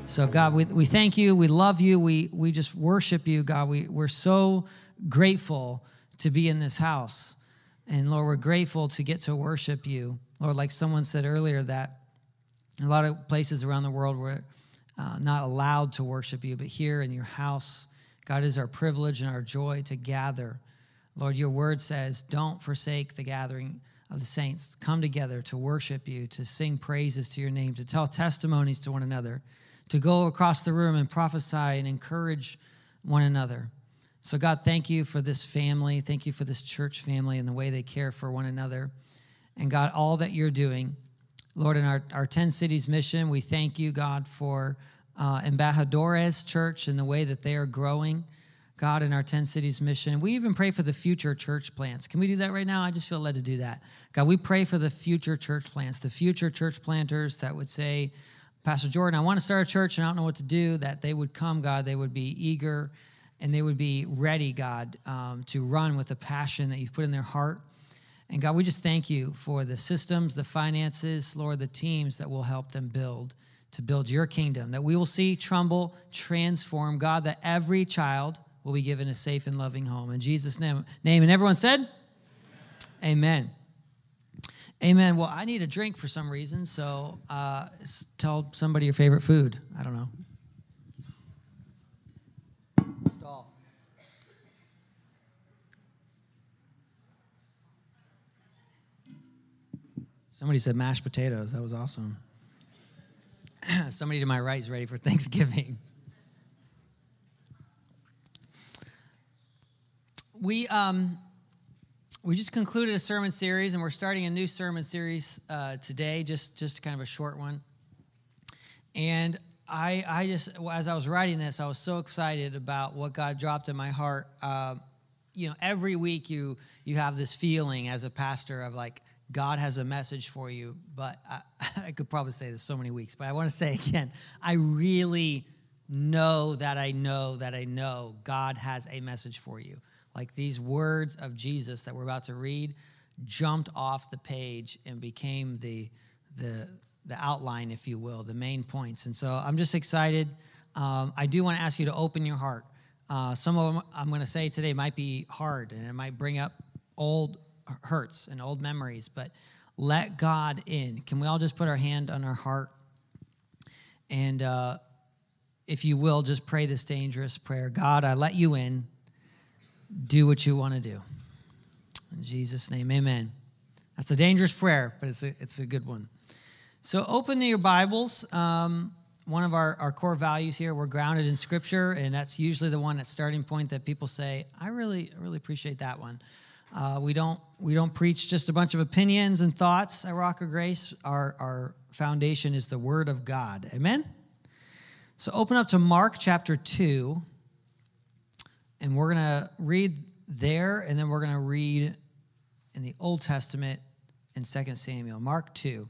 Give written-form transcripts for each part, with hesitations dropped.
So, God, we thank you. We love you. We just worship you, God. We're so grateful to be in this house. And, Lord, we're grateful to get to worship you. Lord, like someone said earlier, that a lot of places around the world we're not allowed to worship you, but here in your house, God, is our privilege and our joy to gather. Lord, your word says, don't forsake the gathering of the saints. Come together to worship you, to sing praises to your name, to tell testimonies to one another, to go across the room and prophesy and encourage one another. So, God, thank you for this family. Thank you for this church family and the way they care for one another. And, God, all that you're doing. Lord, in our 10 Cities mission, we thank you, God, for Embajadores Church and the way that they are growing, God, in our 10 Cities mission. We even pray for the future church plants. Can we do that right now? I just feel led to do that. God, we pray for the future church plants, the future church planters that would say, Pastor Jordan, I want to start a church and I don't know what to do, that they would come, God. They would be eager and they would be ready, God, to run with the passion that you've put in their heart. And God, we just thank you for the systems, the finances, Lord, the teams that will help them to build your kingdom, that we will see Trumbull transform, God, that every child will be given a safe and loving home. In Jesus' name. And everyone said, Amen. Amen. Well, I need a drink for some reason, so tell somebody your favorite food. I don't know. Stall. Somebody said mashed potatoes. That was awesome. Somebody to my right is ready for Thanksgiving. We just concluded a sermon series, and we're starting a new sermon series today, just kind of a short one. And I just, as I was writing this, I was so excited about what God dropped in my heart. Every week you have this feeling as a pastor of like, God has a message for you, but I could probably say this so many weeks, but I want to say again, I really know that I know God has a message for you. Like these words of Jesus that we're about to read jumped off the page and became the outline, if you will, the main points. And so I'm just excited. I do want to ask you to open your heart. Some of them I'm going to say today might be hard, and it might bring up old hurts and old memories, but let God in. Can we all just put our hand on our heart? And if you will, just pray this dangerous prayer. God, I let you in. Do what you want to do. In Jesus' name, amen. That's a dangerous prayer, but it's a good one. So open your Bibles. One of our core values here, we're grounded in Scripture, and that's usually the one, that starting point that people say, I really appreciate that one. We don't preach just a bunch of opinions and thoughts at Rock of Grace. Our foundation is the Word of God. Amen? So open up to Mark chapter 2, and we're going to read there, and then we're going to read in the Old Testament in 2 Samuel. Mark 2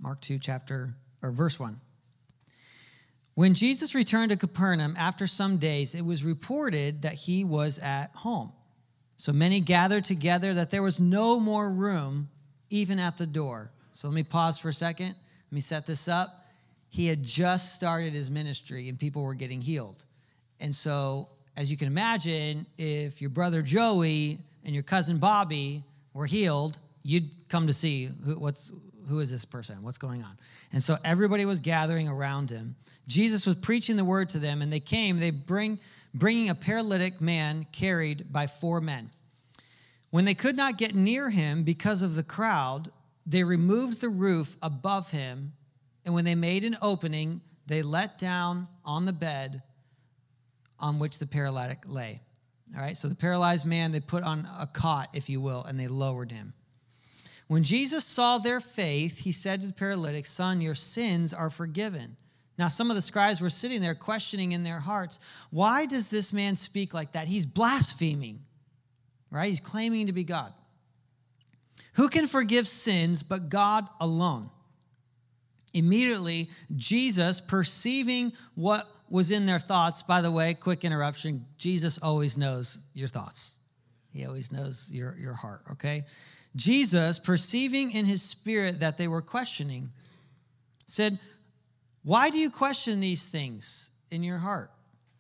verse 1. When Jesus returned to Capernaum after some days, it was reported that he was at home. So many gathered together that there was no more room, even at the door. So let me pause for a second. Let me set this up. He had just started his ministry, and people were getting healed. And so, as you can imagine, if your brother Joey and your cousin Bobby were healed, you'd come to see who is this person? What's going on? And so everybody was gathering around him. Jesus was preaching the word to them, and they came. Bringing a paralytic man carried by 4 men. When they could not get near him because of the crowd, they removed the roof above him, and when they made an opening, they let down on the bed on which the paralytic lay. All right, so the paralyzed man, they put on a cot, if you will, and they lowered him. When Jesus saw their faith, he said to the paralytic, Son, your sins are forgiven. Now, some of the scribes were sitting there questioning in their hearts, why does this man speak like that? He's blaspheming, right? He's claiming to be God. Who can forgive sins but God alone? Immediately, Jesus, perceiving what was in their thoughts, by the way, quick interruption, Jesus always knows your thoughts. He always knows your heart, okay? Jesus, perceiving in his spirit that they were questioning, said, Why do you question these things in your heart?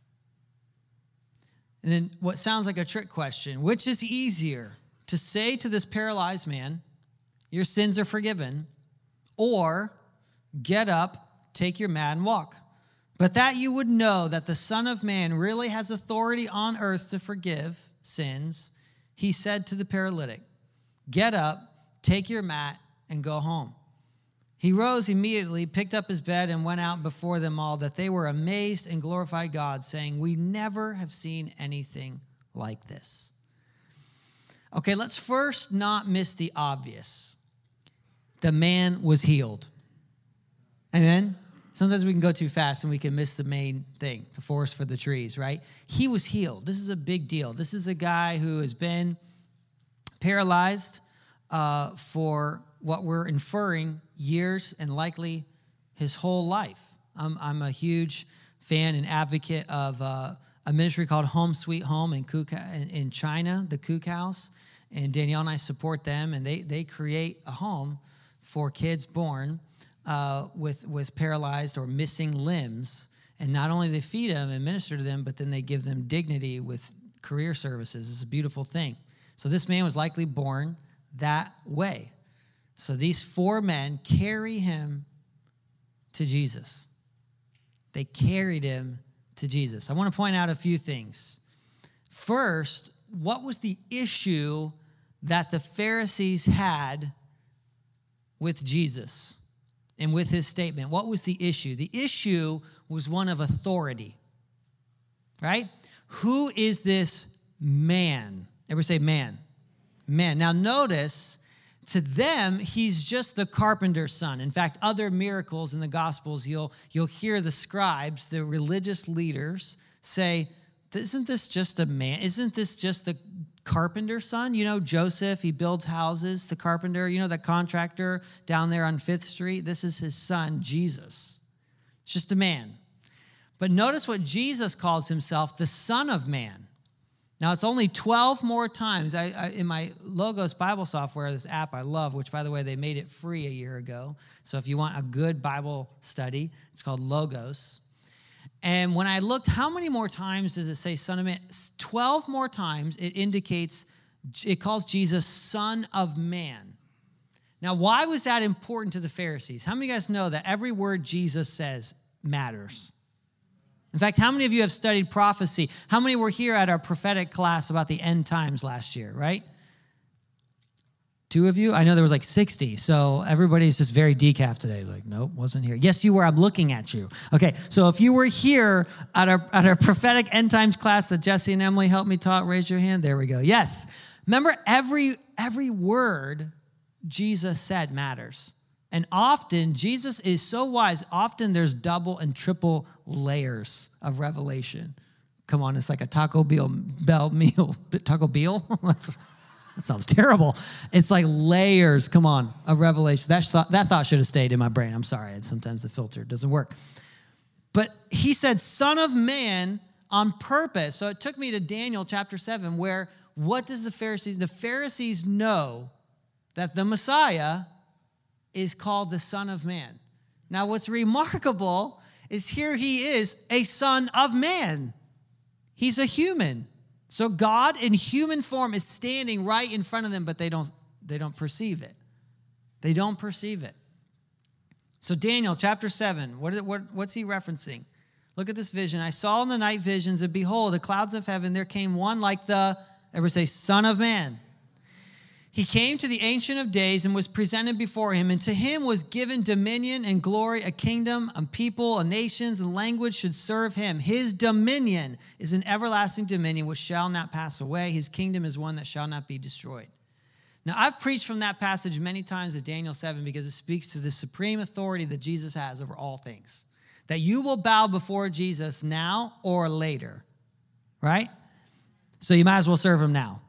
And then what sounds like a trick question, which is easier, to say to this paralyzed man, your sins are forgiven, or get up, take your mat, and walk? But that you would know that the Son of Man really has authority on earth to forgive sins, he said to the paralytic, get up, take your mat, and go home. He rose immediately, picked up his bed, and went out before them all, that they were amazed and glorified God, saying, we never have seen anything like this. Okay, let's first not miss the obvious. The man was healed. Amen? Sometimes we can go too fast and we can miss the main thing, the forest for the trees, right? He was healed. This is a big deal. This is a guy who has been paralyzed for what we're inferring years and likely his whole life. I'm a huge fan and advocate of a ministry called Home Sweet Home in China, the Cook House. And Danielle and I support them, and they create a home for kids born with paralyzed or missing limbs. And not only do they feed them and minister to them, but then they give them dignity with career services. It's a beautiful thing. So this man was likely born that way. So these four men carry him to Jesus. They carried him to Jesus. I want to point out a few things. First, what was the issue that the Pharisees had with Jesus and with his statement? What was the issue? The issue was one of authority, right? Who is this man? Everybody say man. Man. Now notice, to them, he's just the carpenter's son. In fact, other miracles in the Gospels, you'll hear the scribes, the religious leaders, say, isn't this just a man? Isn't this just the carpenter's son? You know, Joseph, he builds houses, the carpenter, you know, the contractor down there on 5th Street. This is his son, Jesus. It's just a man. But notice what Jesus calls himself, the Son of Man. Now, it's only 12 more times. In my Logos Bible software, this app I love, which, by the way, they made it free a year ago. So if you want a good Bible study, it's called Logos. And when I looked, how many more times does it say Son of Man? 12 more times it indicates, it calls Jesus Son of Man. Now, why was that important to the Pharisees? How many of you guys know that every word Jesus says matters? In fact, how many of you have studied prophecy? How many were here at our prophetic class about the end times last year, right? 2 of you? I know there was like 60, so everybody's just very decaf today. Like, nope, wasn't here. Yes, you were. I'm looking at you. Okay, so if you were here at our prophetic end times class that Jesse and Emily helped me taught, raise your hand. There we go. Yes. Remember, every word Jesus said matters. And often, Jesus is so wise, often there's double and triple layers of revelation. Come on, it's like a Taco Bell meal. Taco Bell? That sounds terrible. It's like layers, come on, of revelation. That thought should have stayed in my brain. I'm sorry. Sometimes the filter doesn't work. But he said, Son of Man, on purpose. So it took me to Daniel chapter 7, where what does the Pharisees know that the Messiah is called the Son of Man. Now, what's remarkable is here he is, a son of man. He's a human. So God in human form is standing right in front of them, but they don't perceive it. They don't perceive it. So Daniel chapter 7, what's he referencing? Look at this vision. I saw in the night visions, and behold, the clouds of heaven, there came one like the, everybody say, Son of Man. He came to the Ancient of Days and was presented before him, and to him was given dominion and glory, a kingdom, a people, a nations, and language should serve him. His dominion is an everlasting dominion which shall not pass away. His kingdom is one that shall not be destroyed. Now, I've preached from that passage many times at Daniel 7 because it speaks to the supreme authority that Jesus has over all things. That you will bow before Jesus now or later, right? So you might as well serve him now.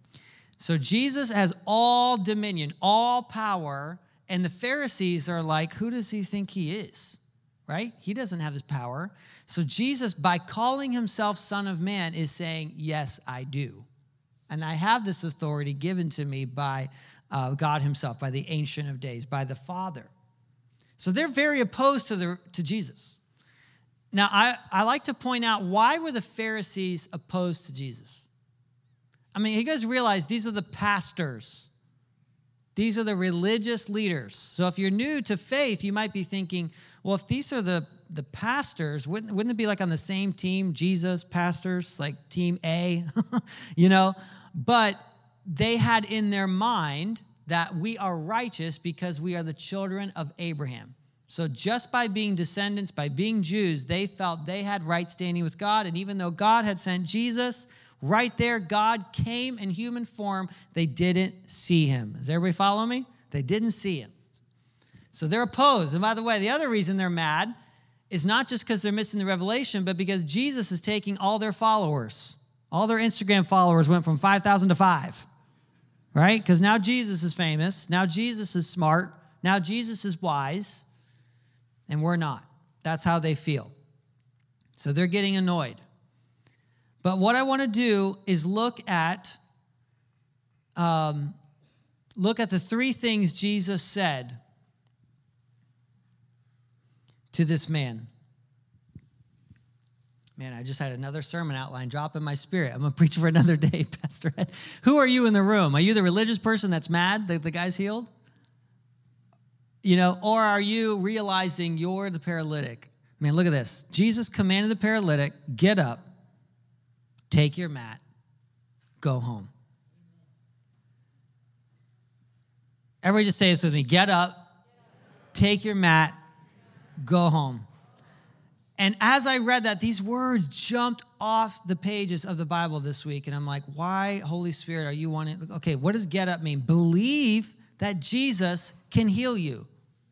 So Jesus has all dominion, all power, and the Pharisees are like, who does he think he is, right? He doesn't have this power. So Jesus, by calling himself Son of Man, is saying, yes, I do. And I have this authority given to me by God himself, by the Ancient of Days, by the Father. So they're very opposed to Jesus. Now, I like to point out, why were the Pharisees opposed to Jesus? I mean, you guys realize these are the pastors. These are the religious leaders. So if you're new to faith, you might be thinking, well, if these are the pastors, wouldn't it be like on the same team, Jesus, pastors, like team A, But they had in their mind that we are righteous because we are the children of Abraham. So just by being descendants, by being Jews, they felt they had right standing with God. And even though God had sent Jesus, right there, God came in human form. They didn't see him. Does everybody follow me? They didn't see him. So they're opposed. And by the way, the other reason they're mad is not just because they're missing the revelation, but because Jesus is taking all their followers. All their Instagram followers went from 5,000 to 5, right? Because now Jesus is famous. Now Jesus is smart. Now Jesus is wise. And we're not. That's how they feel. So they're getting annoyed. But what I want to do is look at the three things Jesus said to this man. Man, I just had another sermon outline drop in my spirit. I'm going to preach for another day, Pastor Ed. Who are you in the room? Are you the religious person that's mad that the guy's healed? Or are you realizing you're the paralytic? Man, look at this. Jesus commanded the paralytic, get up, take your mat, go home. Everybody just say this with me. Get up, take your mat, go home. And as I read that, these words jumped off the pages of the Bible this week. And I'm like, why, Holy Spirit, are you wanting? Okay, what does get up mean? Believe that Jesus can heal you.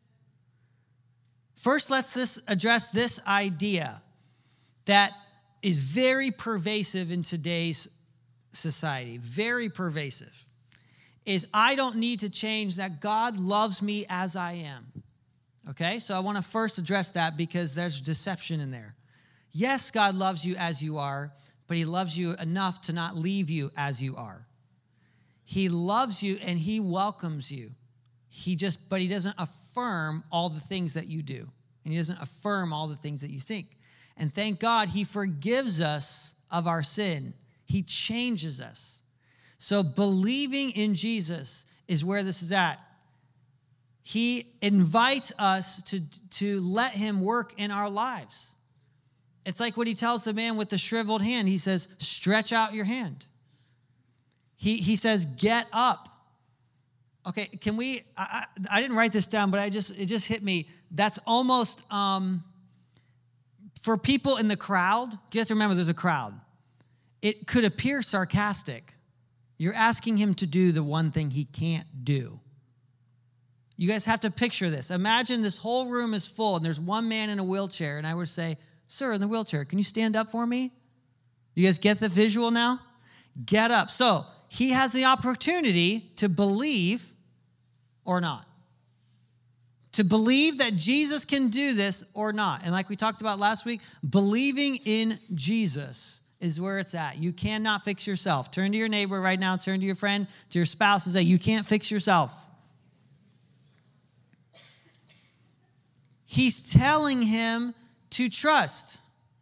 First, let's address this idea that is very pervasive in today's society. Very pervasive. Is I don't need to change, that God loves me as I am. Okay, so I want to first address that because there's deception in there. Yes, God loves you as you are, but he loves you enough to not leave you as you are. He loves you and he welcomes you. But he doesn't affirm all the things that you do. And he doesn't affirm all the things that you think. And thank God he forgives us of our sin. He changes us. So believing in Jesus is where this is at. He invites us to let him work in our lives. It's like what he tells the man with the shriveled hand. He says, stretch out your hand. He says, get up. Okay, can we, I didn't write this down, but it just hit me. That's almost, for people in the crowd, you have to remember there's a crowd. It could appear sarcastic. You're asking him to do the one thing he can't do. You guys have to picture this. Imagine this whole room is full and there's one man in a wheelchair, and I would say, sir, in the wheelchair, can you stand up for me? You guys get the visual now? Get up. So he has the opportunity to believe or not. To believe that Jesus can do this or not. And like we talked about last week, believing in Jesus is where it's at. You cannot fix yourself. Turn to your neighbor right now, turn to your friend, to your spouse, and say, you can't fix yourself. He's telling him to trust.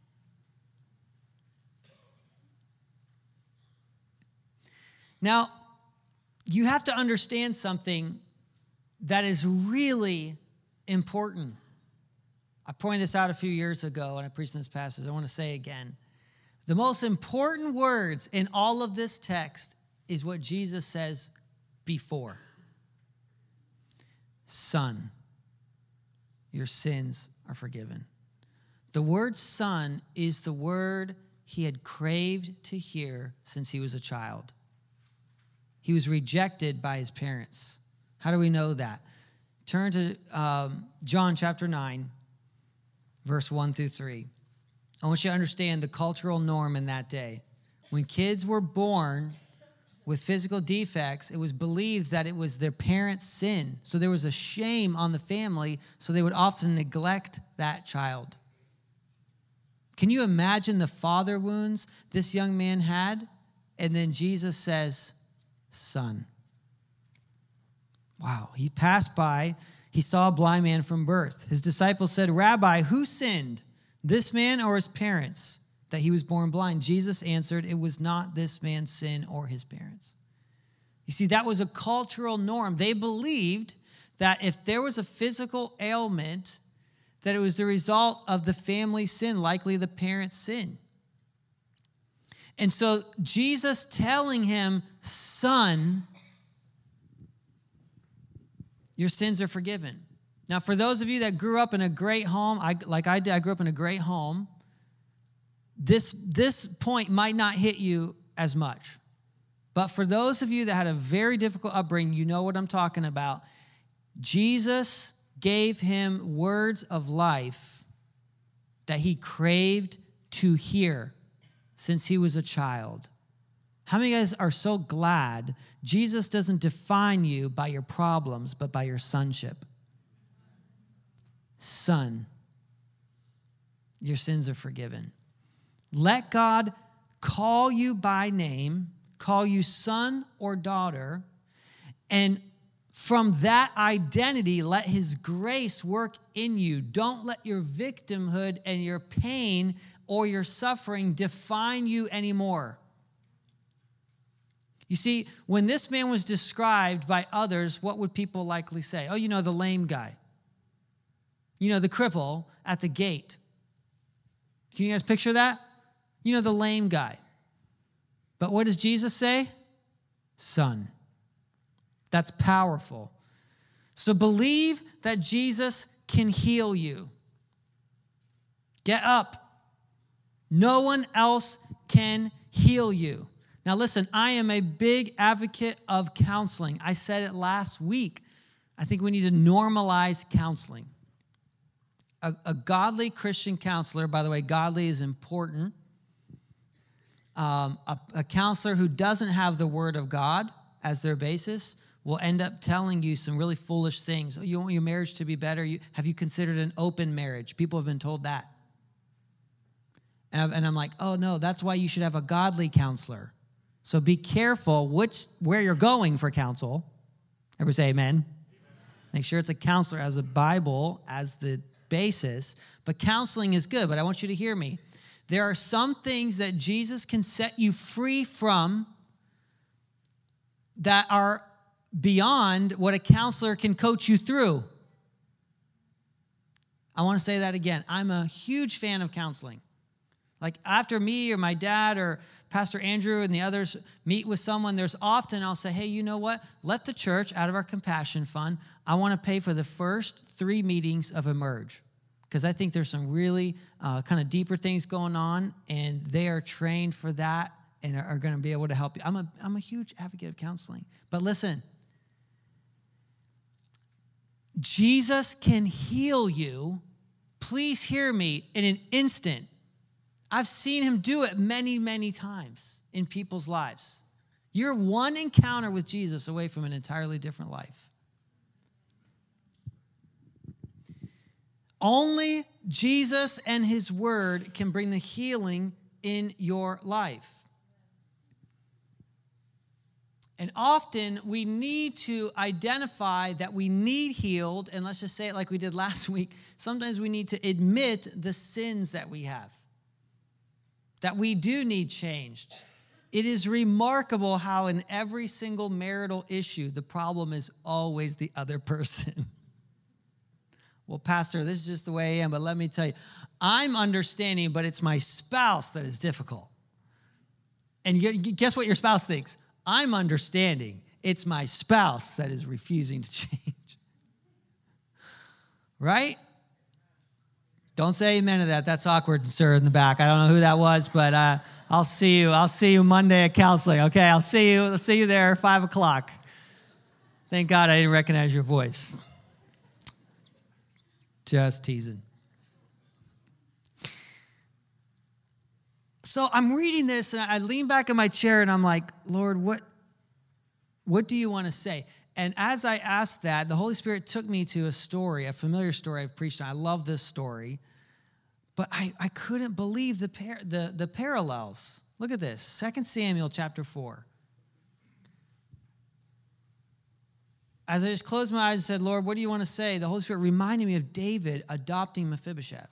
Now, you have to understand something that is really important. I pointed this out a few years ago when I preached in this passage. I want to say again. The most important words in all of this text is what Jesus says before. Son, your sins are forgiven. The word son is the word he had craved to hear since he was a child. He was rejected by his parents. How do we know that? Turn to John chapter 9, verse 1 through 3. I want you to understand the cultural norm in that day. When kids were born with physical defects, it was believed that it was their parents' sin. So there was a shame on the family, so they would often neglect that child. Can you imagine the father wounds this young man had? And then Jesus says, son. Wow, he passed by. he saw a blind man from birth. His disciples said, "Rabbi, who sinned, this man or his parents, that he was born blind?" Jesus answered, "It was not this man's sin or his parents." You see, that was a cultural norm. They believed that if there was a physical ailment, that it was the result of the family sin, likely the parents' sin. And so Jesus telling him, "Son, your sins are forgiven." Now, for those of you that grew up in a great home, like I did, I grew up in a great home, this point might not hit you as much. But for those of you that had a very difficult upbringing, you know what I'm talking about. Jesus gave him words of life that he craved to hear since he was a child. How many of you guys are so glad Jesus doesn't define you by your problems, but by your sonship? Son, your sins are forgiven. Let God call you by name, call you son or daughter, and from that identity, let his grace work in you. Don't let your victimhood and your pain or your suffering define you anymore. You see, when this man was described by others, what would people likely say? Oh, the lame guy. The cripple at the gate. Can you guys picture that? The lame guy. But what does Jesus say? Son. That's powerful. So believe that Jesus can heal you. Get up. No one else can heal you. Now listen, I am a big advocate of counseling. I said it last week. I think we need to normalize counseling. A godly Christian counselor, by the way, godly is important. A counselor who doesn't have the Word of God as their basis will end up telling you some really foolish things. Oh, you want your marriage to be better? Have you considered an open marriage? People have been told that. And I'm like, oh, no, that's why you should have a godly counselor. So be careful where you're going for counsel. Everybody say amen. Make sure it's a counselor, has a Bible as the basis. But counseling is good, but I want you to hear me. There are some things that Jesus can set you free from that are beyond what a counselor can coach you through. I want to say that again. I'm a huge fan of counseling. Like after me or my dad or Pastor Andrew and the others meet with someone, there's often I'll say, hey, you know what? Let the church, out of our compassion fund, I want to pay for the first 3 meetings of Emerge. Because I think there's some really kind of deeper things going on, and they are trained for that and are going to be able to help you. I'm a huge advocate of counseling. But listen, Jesus can heal you, please hear me, in an instant. I've seen him do it many, many times in people's lives. You're one encounter with Jesus away from an entirely different life. Only Jesus and his word can bring the healing in your life. And often we need to identify that we need healed, and let's just say it like we did last week. Sometimes we need to admit the sins that we have, that we do need changed. It is remarkable how in every single marital issue, the problem is always the other person. Well, Pastor, this is just the way I am, but let me tell you, I'm understanding, but it's my spouse that is difficult. And guess what your spouse thinks? I'm understanding. It's my spouse that is refusing to change. Right? Don't say amen to that. That's awkward, sir, in the back. I don't know who that was, but I'll see you. I'll see you Monday at counseling. Okay, I'll see you there, 5 o'clock. Thank God I didn't recognize your voice. Just teasing. So I'm reading this, and I lean back in my chair, and I'm like, Lord, what do you want to say? And as I asked that, the Holy Spirit took me to a story, a familiar story I've preached on. I love this story. But I couldn't believe the parallels. Look at this, 2 Samuel chapter 4. as I just closed my eyes and said, Lord, what do you want to say? The Holy Spirit reminded me of David adopting Mephibosheth.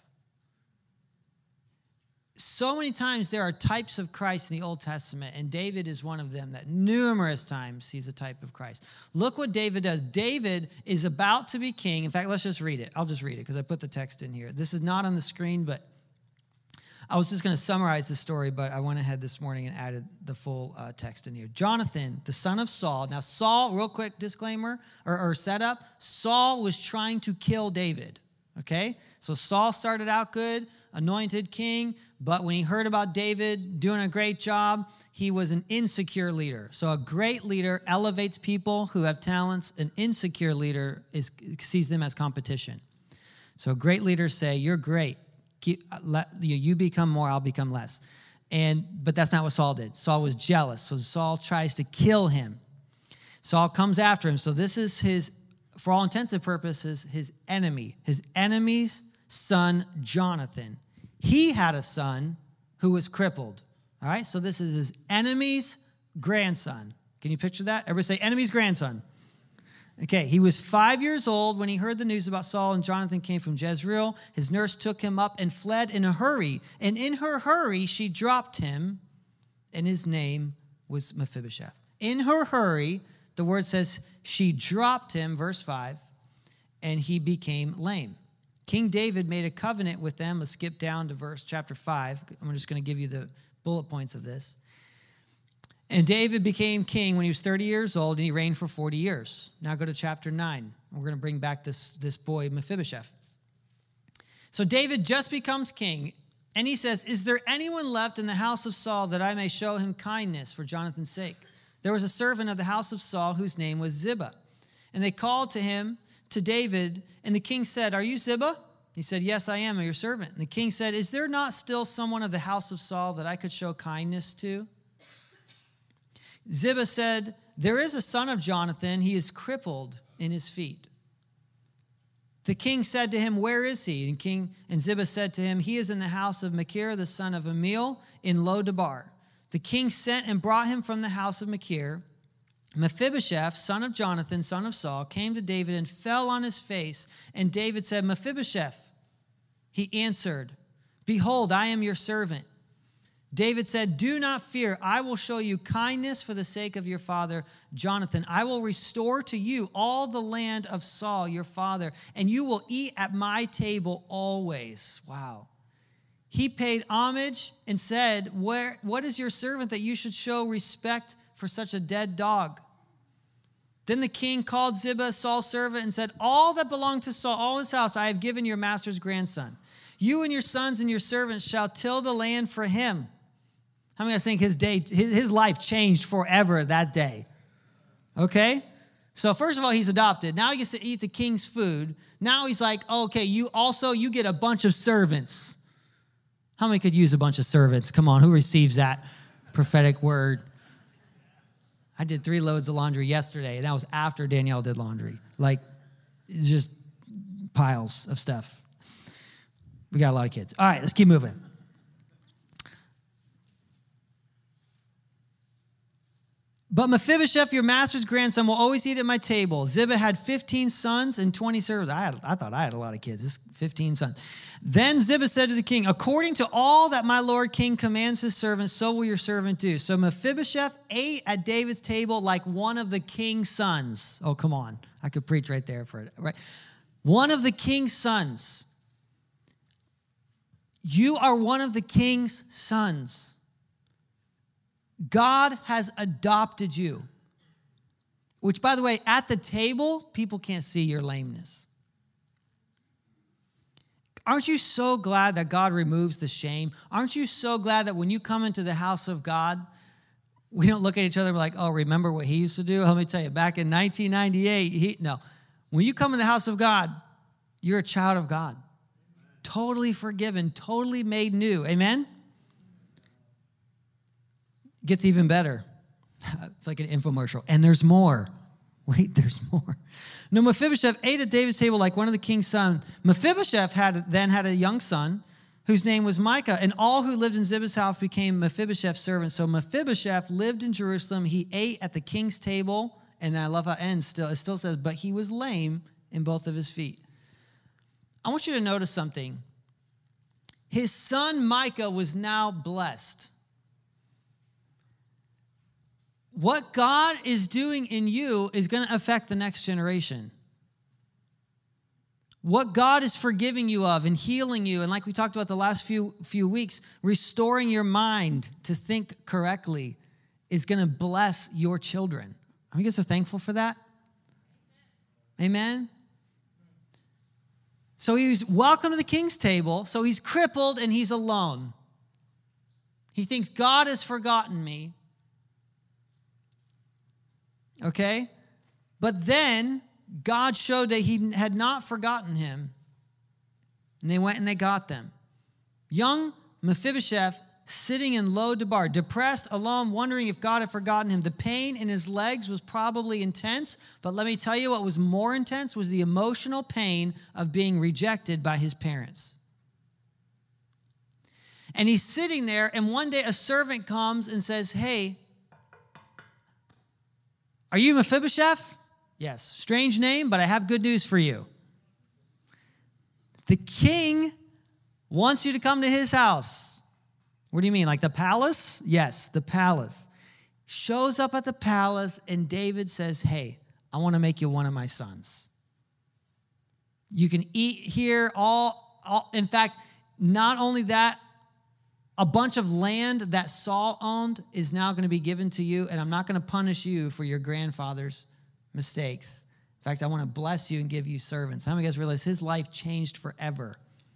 So many times there are types of Christ in the Old Testament, and David is one of them, that numerous times he's a type of Christ. Look what David does. David is about to be king. In fact, let's just read it. I'll just read it because I put the text in here. This is not on the screen, but I was just going to summarize the story, but I went ahead this morning and added the full text in here. Jonathan, the son of Saul. Now, Saul, real quick disclaimer or setup, Saul was trying to kill David, okay? So Saul started out good, anointed king, but when he heard about David doing a great job, he was an insecure leader. So a great leader elevates people who have talents. An insecure leader sees them as competition. So great leaders say, you're great. You become more, I'll become less. But that's not what Saul did. Saul was jealous. So Saul tries to kill him. Saul comes after him. So this is for all intents and purposes, his enemy. His enemy's son, Jonathan. He had a son who was crippled. All right, so this is his enemy's grandson. Can you picture that? Everybody say enemy's grandson. Okay, he was 5 years old when he heard the news about Saul and Jonathan came from Jezreel. His nurse took him up and fled in a hurry. And in her hurry, she dropped him, and his name was Mephibosheth. In her hurry, the word says she dropped him, verse 5, and he became lame. King David made a covenant with them. Let's skip down to chapter 5. I'm just going to give you the bullet points of this. And David became king when he was 30 years old, and he reigned for 40 years. Now go to chapter 9. We're going to bring back this boy, Mephibosheth. So David just becomes king, and he says, is there anyone left in the house of Saul that I may show him kindness for Jonathan's sake? There was a servant of the house of Saul whose name was Ziba. And they called to David, and the king said, are you Ziba? He said, yes, I am your servant. And the king said, is there not still someone of the house of Saul that I could show kindness to? Ziba said, there is a son of Jonathan. He is crippled in his feet. The king said to him, where is he? And Ziba said to him, he is in the house of Machir, the son of Amiel, in Lo-debar. The king sent and brought him from the house of Machir. Mephibosheth, son of Jonathan, son of Saul, came to David and fell on his face. And David said, Mephibosheth. He answered, behold, I am your servant. David said, do not fear. I will show you kindness for the sake of your father, Jonathan. I will restore to you all the land of Saul, your father, and you will eat at my table always. Wow. He paid homage and said, what is your servant that you should show respect for such a dead dog? Then the king called Ziba, Saul's servant, and said, all that belonged to Saul, all his house, I have given your master's grandson. You and your sons and your servants shall till the land for him. How many of you guys think his life changed forever that day? Okay? So first of all, he's adopted. Now he gets to eat the king's food. Now he's like, okay, you get a bunch of servants. How many could use a bunch of servants? Come on, who receives that prophetic word? I did 3 loads of laundry yesterday, and that was after Danielle did laundry. Like, just piles of stuff. We got a lot of kids. All right, let's keep moving. But Mephibosheth, your master's grandson, will always eat at my table. Ziba had 15 sons and 20 servants. I thought I had a lot of kids. This 15 sons. Then Ziba said to the king, according to all that my lord king commands his servant, so will your servant do. So Mephibosheth ate at David's table like one of the king's sons. Oh, come on. I could preach right there for it. Right? One of the king's sons. You are one of the king's sons. God has adopted you. Which, by the way, at the table, people can't see your lameness. Aren't you so glad that God removes the shame? Aren't you so glad that when you come into the house of God, we don't look at each other and be like, oh, remember what he used to do? Let me tell you, back in 1998, no. When you come in the house of God, you're a child of God. Totally forgiven, totally made new. Amen? Gets even better. It's like an infomercial. And there's more. Wait, there's more. No, Mephibosheth ate at David's table like one of the king's sons. Mephibosheth then had a young son whose name was Micah, and all who lived in Ziba's house became Mephibosheth's servants. So Mephibosheth lived in Jerusalem. He ate at the king's table And I love how it ends still. It still says, but he was lame in both of his feet. I want you to notice something. His son Micah was now blessed. What God is doing in you is going to affect the next generation. What God is forgiving you of and healing you, and like we talked about the last few weeks, restoring your mind to think correctly is going to bless your children. Are you guys so thankful for that? Amen? So he's welcome to the king's table. So he's crippled and he's alone. He thinks God has forgotten me. Okay? But then God showed that he had not forgotten him. And they went and they got them. Young Mephibosheth sitting in Lo-debar, depressed, alone, wondering if God had forgotten him. The pain in his legs was probably intense, but let me tell you what was more intense was the emotional pain of being rejected by his parents. And he's sitting there, and one day a servant comes and says, hey, are you Mephibosheth? Yes. Strange name, but I have good news for you. The king wants you to come to his house. What do you mean, like the palace? Yes, the palace. Shows up at the palace, and David says, hey, I want to make you one of my sons. You can eat here in fact, not only that, a bunch of land that Saul owned is now going to be given to you, and I'm not going to punish you for your grandfather's mistakes. In fact, I want to bless you and give you servants. How many of you guys realize his life changed forever?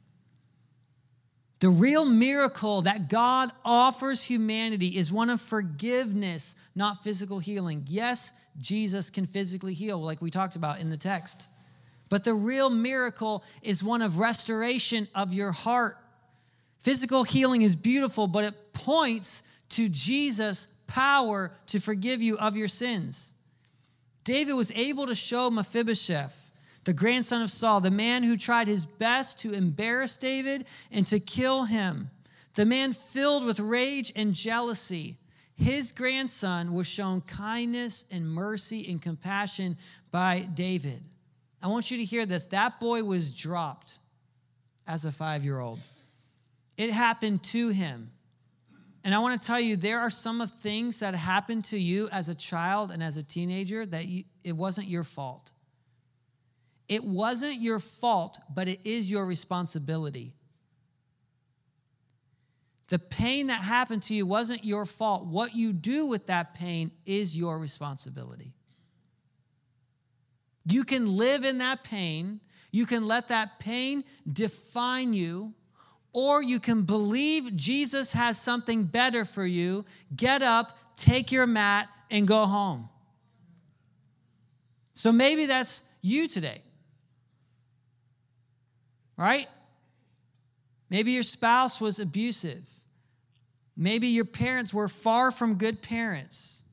The real miracle that God offers humanity is one of forgiveness, not physical healing. Yes, Jesus can physically heal, like we talked about in the text. But the real miracle is one of restoration of your heart. Physical healing is beautiful, but it points to Jesus' power to forgive you of your sins. David was able to show Mephibosheth, the grandson of Saul, the man who tried his best to embarrass David and to kill him, the man filled with rage and jealousy. His grandson was shown kindness and mercy and compassion by David. I want you to hear this. That boy was dropped as a 5-year-old. It happened to him. And I want to tell you, there are some of things that happened to you as a child and as a teenager that it wasn't your fault. It wasn't your fault, but it is your responsibility. The pain that happened to you wasn't your fault. What you do with that pain is your responsibility. You can live in that pain. You can let that pain define you, or you can believe Jesus has something better for you. Get up, take your mat, and go home. So maybe that's you today. Right? Maybe your spouse was abusive. Maybe your parents were far from good parents.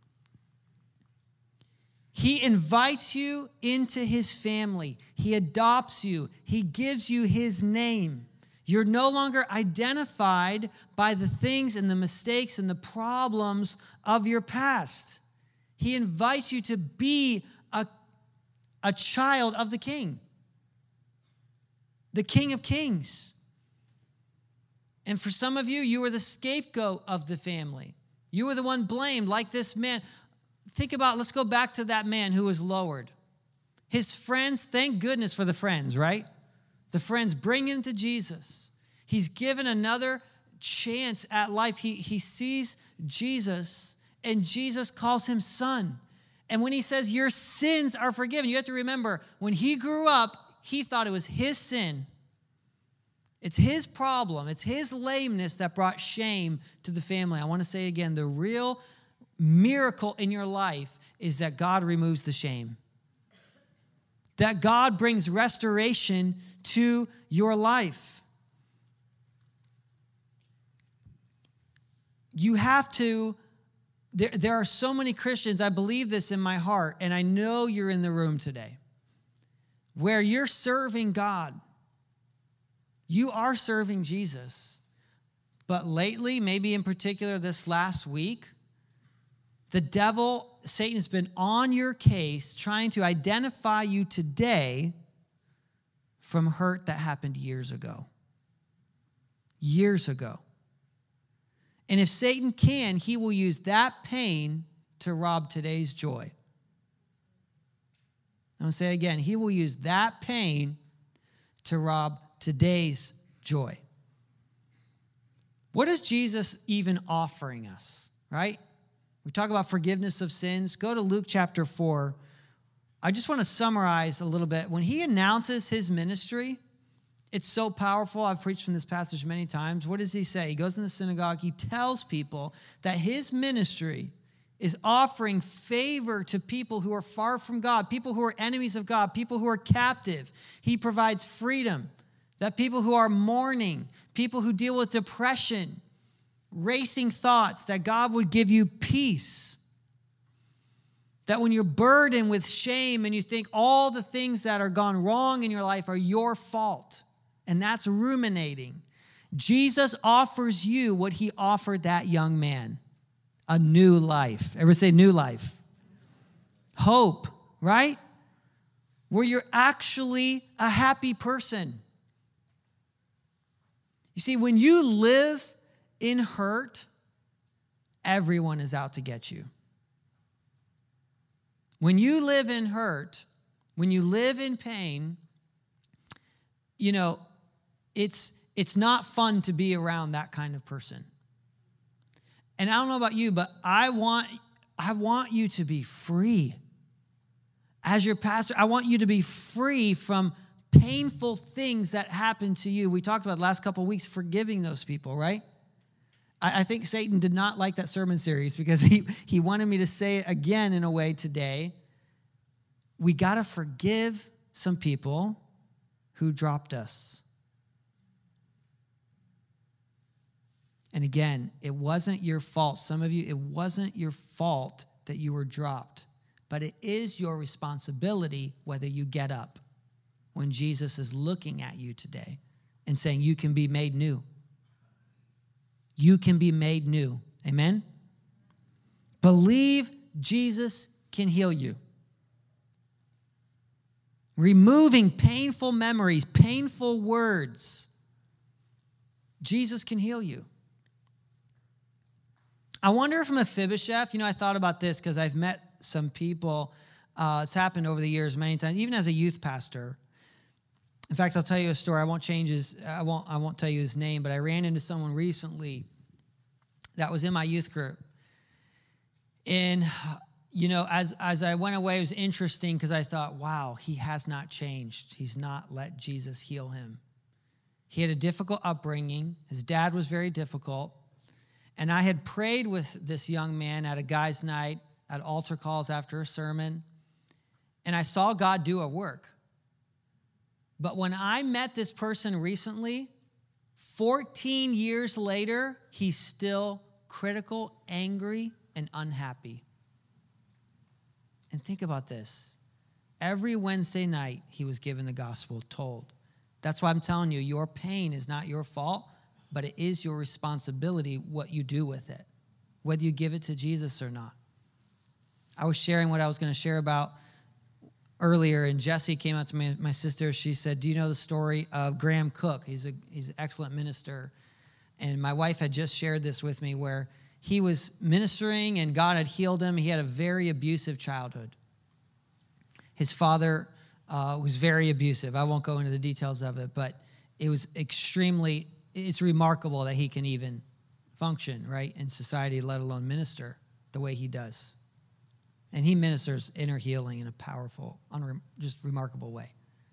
He invites you into his family. He adopts you. He gives you his name. You're no longer identified by the things and the mistakes and the problems of your past. He invites you to be a child of the King. The King of Kings. And for some of you, you were the scapegoat of the family. You were the one blamed, like this man. Think about, let's go back to that man who was lowered. His friends, thank goodness for the friends, right? The friends bring him to Jesus. He's given another chance at life. He sees Jesus, and Jesus calls him son. And when he says, your sins are forgiven, you have to remember, when he grew up, he thought it was his sin. It's his problem. It's his lameness that brought shame to the family. I want to say again, the real miracle in your life is that God removes the shame. That God brings restoration to your life. You have to, there are so many Christians, I believe this in my heart, and I know you're in the room today, where you're serving God. You are serving Jesus. But lately, maybe in particular this last week, the devil Satan has been on your case trying to identify you today from hurt that happened years ago. Years ago. And if Satan can, he will use that pain to rob today's joy. I'm going to say it again. He will use that pain to rob today's joy. What is Jesus even offering us, right? We talk about forgiveness of sins. Go to Luke chapter 4. I just want to summarize a little bit. When he announces his ministry, it's so powerful. I've preached from this passage many times. What does he say? He goes in the synagogue. He tells people that his ministry is offering favor to people who are far from God, people who are enemies of God, people who are captive. He provides freedom. That people who are mourning, people who deal with depression, racing thoughts, that God would give you peace. That when you're burdened with shame and you think all the things that are gone wrong in your life are your fault, and that's ruminating, Jesus offers you what he offered that young man, a new life. Everybody say new life. Hope, right? Where you're actually a happy person. You see, when you live in hurt, everyone is out to get you. When you live in hurt, when you live in pain, you know, it's not fun to be around that kind of person. And I don't know about you, but I want you to be free. As your pastor, I want you to be free from painful things that happen to you. We talked about the last couple of weeks forgiving those people, right? I think Satan did not like that sermon series because he wanted me to say it again in a way today. We got to forgive some people who dropped us. And again, it wasn't your fault. Some of you, it wasn't your fault that you were dropped, but it is your responsibility whether you get up when Jesus is looking at you today and saying you can be made new. You can be made new. Amen? Believe Jesus can heal you. Removing painful memories, painful words. Jesus can heal you. I wonder if Mephibosheth, I thought about this because I've met some people. It's happened over the years many times, even as a youth pastor. In fact, I'll tell you a story. I won't tell you his name, but I ran into someone recently that was in my youth group. And, as I went away, it was interesting because I thought, wow, he has not changed. He's not let Jesus heal him. He had a difficult upbringing. His dad was very difficult. And I had prayed with this young man at a guy's night, at altar calls after a sermon. And I saw God do a work. But when I met this person recently, 14 years later, he's still critical, angry, and unhappy. And think about this. Every Wednesday night, he was given the gospel, told. That's why I'm telling you, your pain is not your fault, but it is your responsibility what you do with it, whether you give it to Jesus or not. I was sharing what I was going to share about earlier, and Jessie came up to me, my sister. She said, do you know the story of Graham Cook? He's an excellent minister. And my wife had just shared this with me where he was ministering and God had healed him. He had a very abusive childhood. His father was very abusive. I won't go into the details of it, but it was it's remarkable that he can even function, right, in society, let alone minister the way he does. And he ministers inner healing in a powerful, just remarkable way.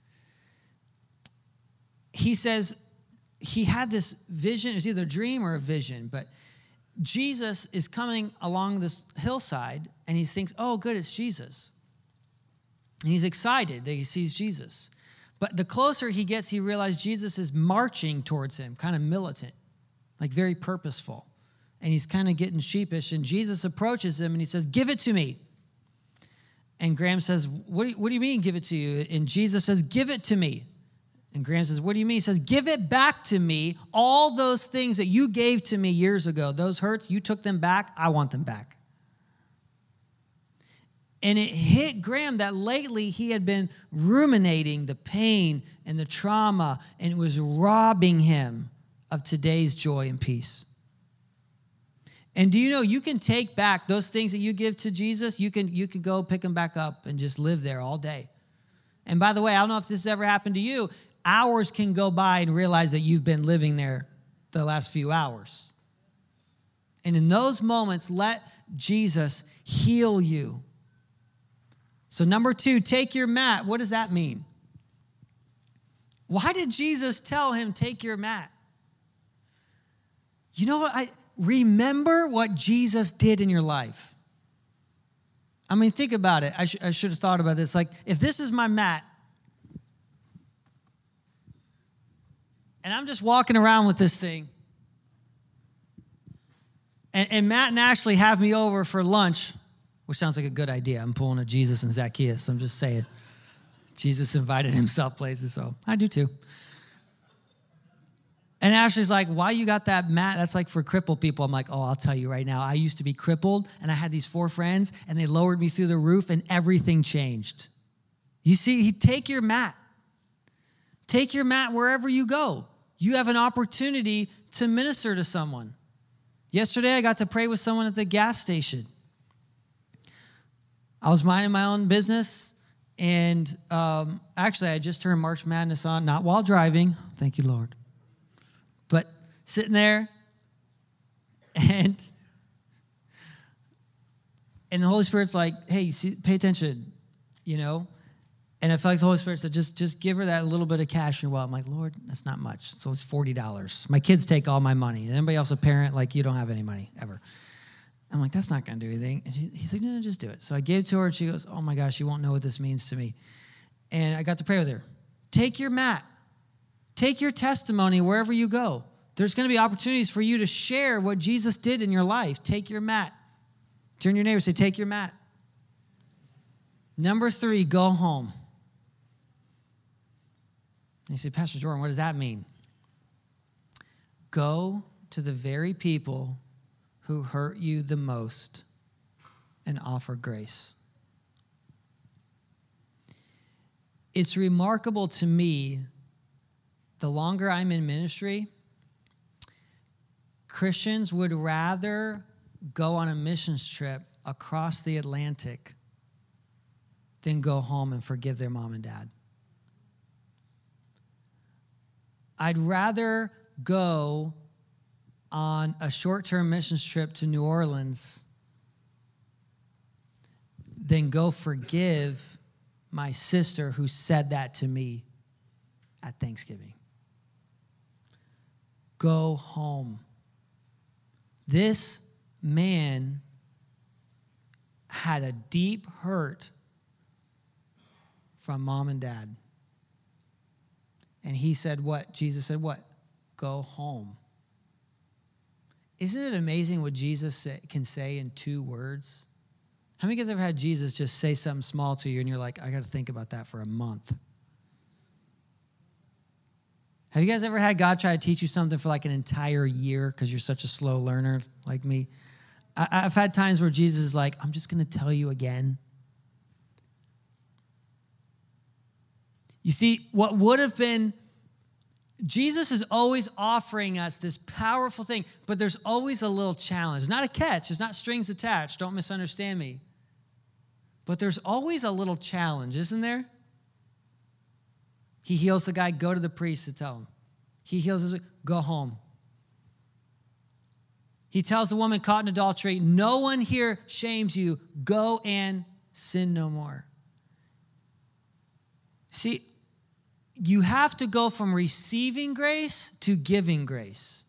He says he had this vision. It was either a dream or a vision, but Jesus is coming along this hillside, and he thinks, oh, good, it's Jesus. And he's excited that he sees Jesus. But the closer he gets, he realizes Jesus is marching towards him, kind of militant, like very purposeful. And he's kind of getting sheepish, and Jesus approaches him, and he says, give it to me. And Graham says, what do you mean give it to you? And Jesus says, give it to me. And Graham says, what do you mean? He says, give it back to me. All those things that you gave to me years ago, those hurts, you took them back. I want them back. And it hit Graham that lately he had been ruminating the pain and the trauma, and it was robbing him of today's joy and peace. And do you know you can take back those things that you give to Jesus? You can go pick them back up and just live there all day. And by the way, I don't know if this has ever happened to you. Hours can go by and realize that you've been living there the last few hours. And in those moments, let Jesus heal you. So number 2, take your mat. What does that mean? Why did Jesus tell him, take your mat? You know what? Remember what Jesus did in your life. I mean, think about it. I should have thought about this. Like, if this is my mat, and I'm just walking around with this thing, and Matt and Ashley have me over for lunch, which sounds like a good idea. I'm pulling a Jesus and Zacchaeus. I'm just saying. Jesus invited himself places, so I do too. And Ashley's like, why you got that mat? That's like for crippled people. I'm like, oh, I'll tell you right now. I used to be crippled, and I had these 4 friends, and they lowered me through the roof, and everything changed. You see, take your mat. Take your mat wherever you go. You have an opportunity to minister to someone. Yesterday, I got to pray with someone at the gas station. I was minding my own business, and actually, I just turned March Madness on, not while driving. Thank you, Lord. But sitting there, and the Holy Spirit's like, hey, pay attention, you know? And I felt like the Holy Spirit said, just give her that little bit of cash in your wallet. I'm like, Lord, that's not much. So it's $40. My kids take all my money. Anybody else a parent, like, you don't have any money, ever. I'm like, that's not going to do anything. And he's like, no, just do it. So I gave it to her, and she goes, oh, my gosh, you won't know what this means to me. And I got to pray with her. Take your mat. Take your testimony wherever you go. There's going to be opportunities for you to share what Jesus did in your life. Take your mat. Turn to your neighbor and say, take your mat. Number 3, go home. And you say, Pastor Jordan, what does that mean? Go to the very people who hurt you the most and offer grace. It's remarkable to me, the longer I'm in ministry, Christians would rather go on a missions trip across the Atlantic than go home and forgive their mom and dad. I'd rather go on a short-term missions trip to New Orleans than go forgive my sister who said that to me at Thanksgiving. Go home. This man had a deep hurt from mom and dad. And he said what? Jesus said what? Go home. Isn't it amazing what Jesus can say in 2 words? How many of you guys ever had Jesus just say something small to you and you're like, I got to think about that for a month? Have you guys ever had God try to teach you something for like an entire year because you're such a slow learner like me? I've had times where Jesus is like, I'm just going to tell you again. You see, what would have been, Jesus is always offering us this powerful thing, but there's always a little challenge. It's not a catch. It's not strings attached. Don't misunderstand me. But there's always a little challenge, isn't there? He heals the guy, go to the priest to tell him. He heals his, go home. He tells the woman caught in adultery, no one here shames you. Go and sin no more. See, you have to go from receiving grace to giving grace.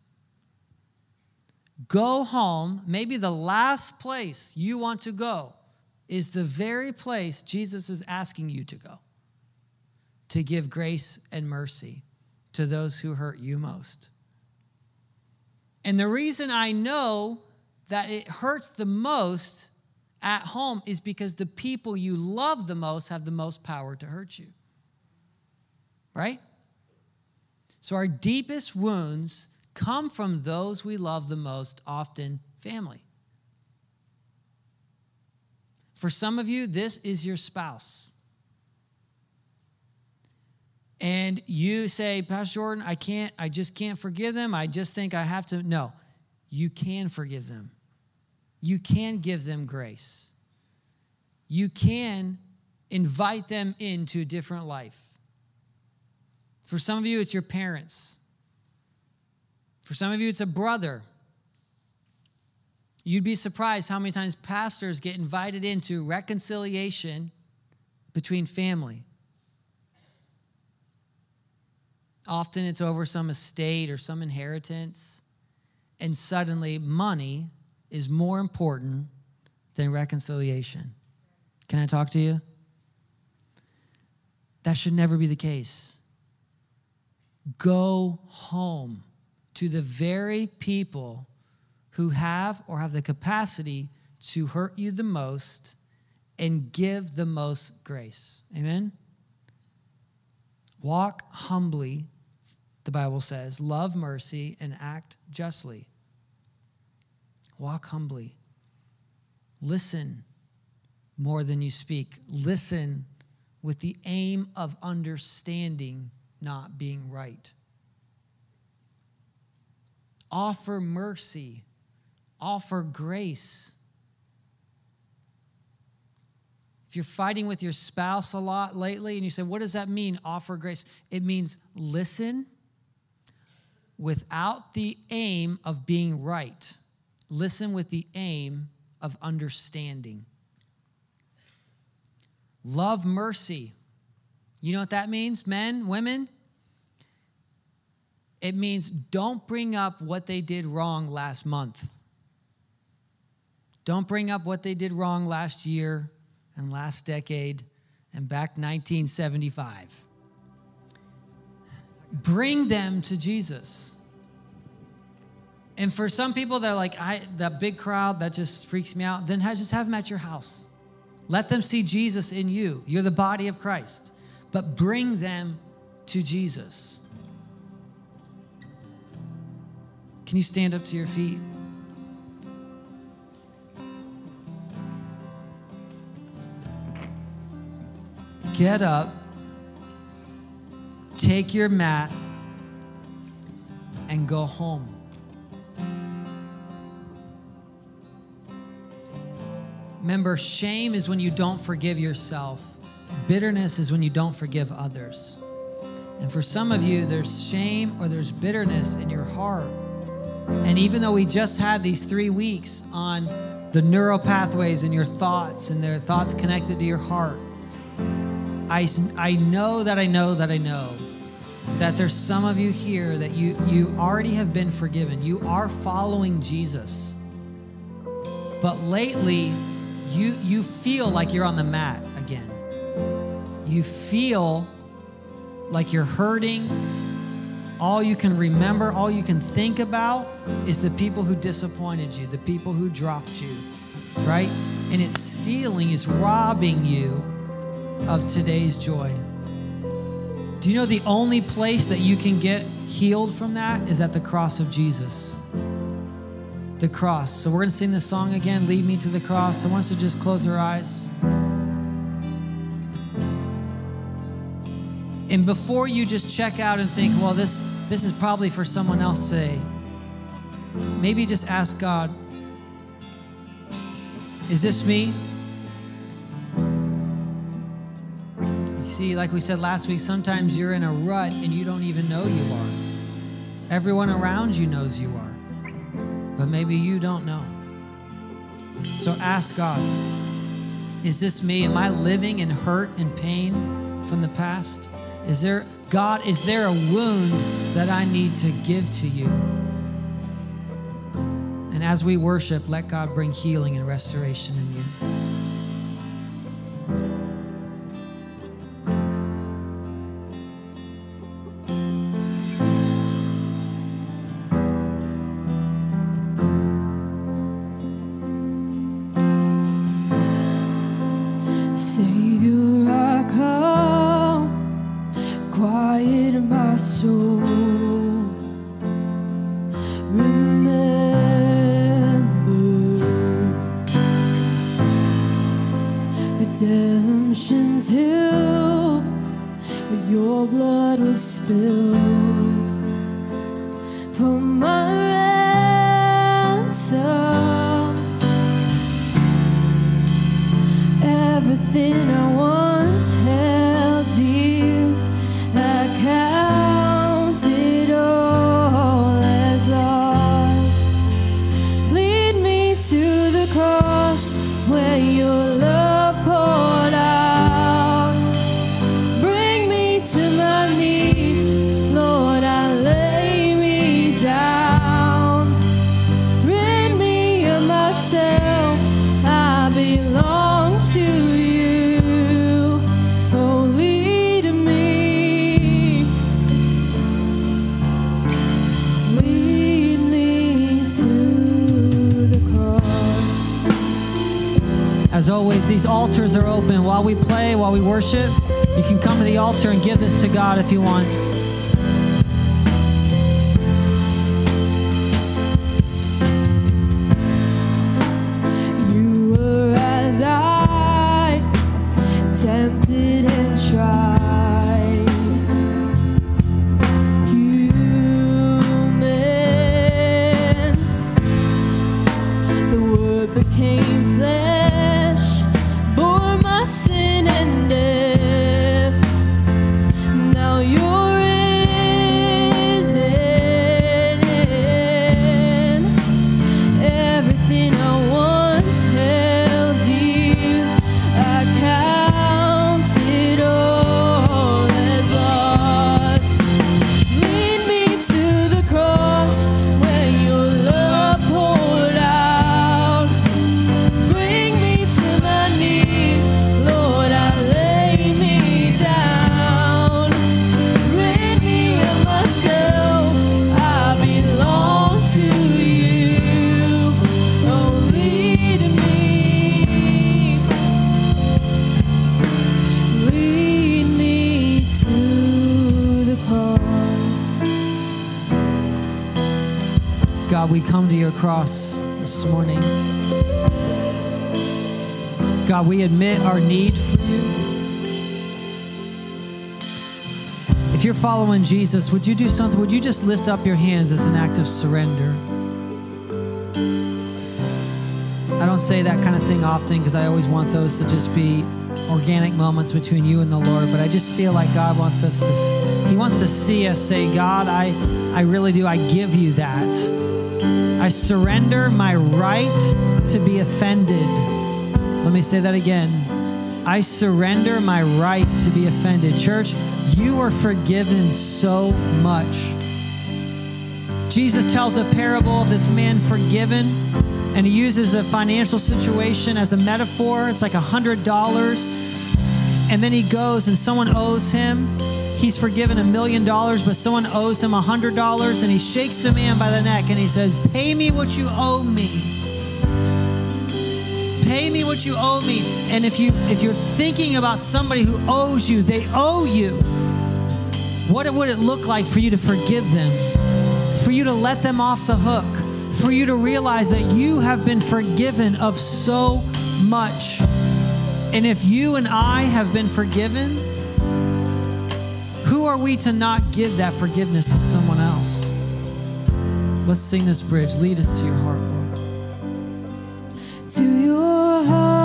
Go home. Maybe the last place you want to go is the very place Jesus is asking you to go, to give grace and mercy to those who hurt you most. And the reason I know that it hurts the most at home is because the people you love the most have the most power to hurt you. Right? So our deepest wounds come from those we love the most, often family. For some of you, this is your spouse. And you say, Pastor Jordan, I just can't forgive them. I just think I have to. No, you can forgive them. You can give them grace. You can invite them into a different life. For some of you, it's your parents. For some of you, it's a brother. You'd be surprised how many times pastors get invited into reconciliation between family. Often it's over some estate or some inheritance, and suddenly money is more important than reconciliation. Can I talk to you? That should never be the case. Go home to the very people who have or have the capacity to hurt you the most and give the most grace. Amen? Walk humbly, the Bible says, love mercy, and act justly. Walk humbly. Listen more than you speak. Listen with the aim of understanding, not being right. Offer mercy. Offer grace. If you're fighting with your spouse a lot lately and you say, what does that mean, offer grace? It means listen without the aim of being right. Listen with the aim of understanding. Love mercy. You know what that means, men, women? It means don't bring up what they did wrong last month. Don't bring up what they did wrong last year and last decade and back 1975. Bring them to Jesus. And for some people that are like, that big crowd, that just freaks me out, then just have them at your house. Let them see Jesus in you. You're the body of Christ. But bring them to Jesus. Can you stand up to your feet? Get up, take your mat, and go home. Remember, shame is when you don't forgive yourself. Bitterness is when you don't forgive others. And for some of you, there's shame or there's bitterness in your heart. And even though we just had these 3 weeks on the neural pathways in your thoughts and their thoughts connected to your heart, I know that there's some of you here that you already have been forgiven. You are following Jesus. But lately, you feel like you're on the mat again. You feel like you're hurting. All you can remember, all you can think about is the people who disappointed you, the people who dropped you, right? And it's stealing, it's robbing you of today's joy. Do you know the only place that you can get healed from that is at the cross of Jesus? The cross. So we're going to sing this song again, Lead Me to the Cross. I want us to just close our eyes. And before you just check out and think, well, this is probably for someone else today, maybe just ask God, is this me? You see, like we said last week, sometimes you're in a rut and you don't even know you are. Everyone around you knows you are, but maybe you don't know. So ask God, is this me? Am I living in hurt and pain from the past? Is there a wound that I need to give to you? And as we worship, let God bring healing and restoration in you. Savior, I come, quiet my soul. Remember redemption's hill, where your blood was spilled for my ransom. Everything I once held dear, I counted all as lost. Lead me to the cross where your love poured out. Bring me to my knees, Lord, I lay me down. Rid me of myself, I belong to you. Oh, lead me. Lead me to the cross. As always, these altars are open. While we play, while we worship, you can come to the altar and give this to God if you want. You were as I, tempted and tried. Human, the Word became flesh, bore my sin and death. Now you're risen. Everything I once held dear, I counted all as lost. Lead me to the cross where your love poured out. Bring me to my knees, Lord, I lay me down. Rid me of myself, I belong to you. Oh, lead me. Lead me to the cross. God, we come to your cross this morning. God, we admit our need for you. If you're following Jesus, would you do something? Would you just lift up your hands as an act of surrender? I don't say that kind of thing often because I always want those to just be organic moments between you and the Lord, but I just feel like God wants us to, he wants to see us say, God, I really do, I give you that. I surrender my right to be offended. Let me say that again. I surrender my right to be offended. Church, you are forgiven so much. Jesus tells a parable of this man forgiven, and he uses a financial situation as a metaphor. It's like $100. And then he goes and someone owes him. He's forgiven $1 million, but someone owes him $100, and he shakes the man by the neck and he says, pay me what you owe me. Pay me what you owe me. And if you're thinking about somebody who owes you, they owe you. What would it look like for you to forgive them? For you to let them off the hook? For you to realize that you have been forgiven of so much. And if you and I have been forgiven, who are we to not give that forgiveness to someone else? Let's sing this bridge. Lead us to your heart, Lord. To your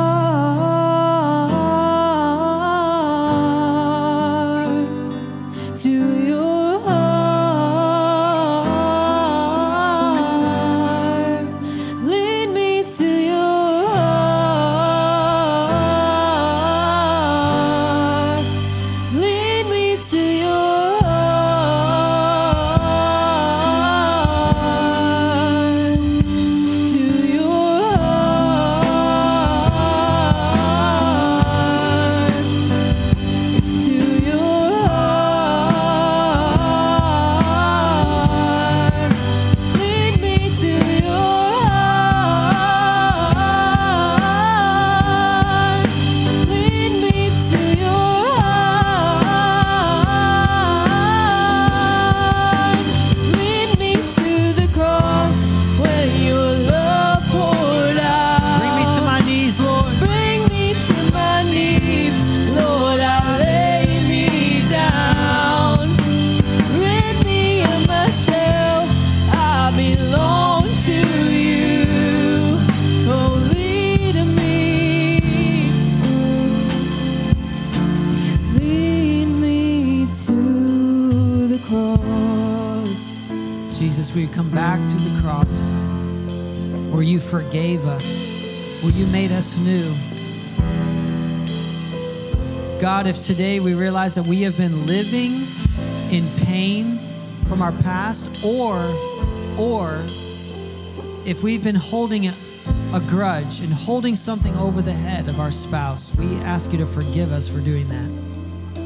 heart, to your heart, lead me to your heart, lead me to your heart, to your heart. cross, we come back to the cross where you forgave us, where you made us new. God, if today we realize that we have been living in pain from our past, or if we've been holding a grudge and holding something over the head of our spouse, we ask you to forgive us for doing that.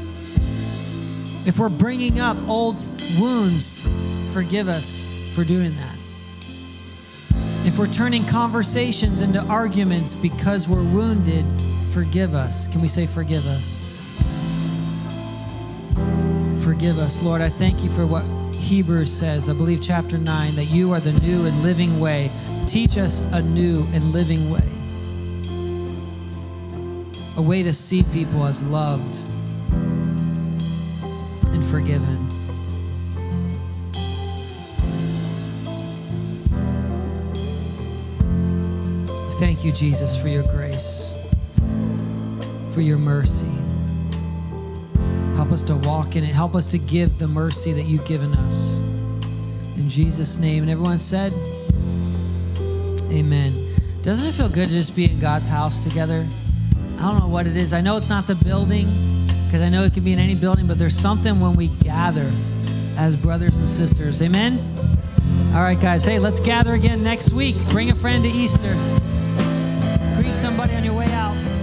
If we're bringing up old wounds, forgive us for doing that. If we're turning conversations into arguments because we're wounded, forgive us. Can we say forgive us? Forgive us. Lord, I thank you for what Hebrews says, I believe chapter 9, that you are the new and living way. Teach us a new and living way. A way to see people as loved and forgiven. Thank you, Jesus, for your grace, for your mercy. Help us to walk in it. Help us to give the mercy that you've given us. In Jesus' name. And everyone said, amen. Doesn't it feel good to just be in God's house together? I don't know what it is. I know it's not the building, because I know it can be in any building, but there's something when we gather as brothers and sisters. Amen? All right, guys. Hey, let's gather again next week. Bring a friend to Easter. Greet somebody on your way out.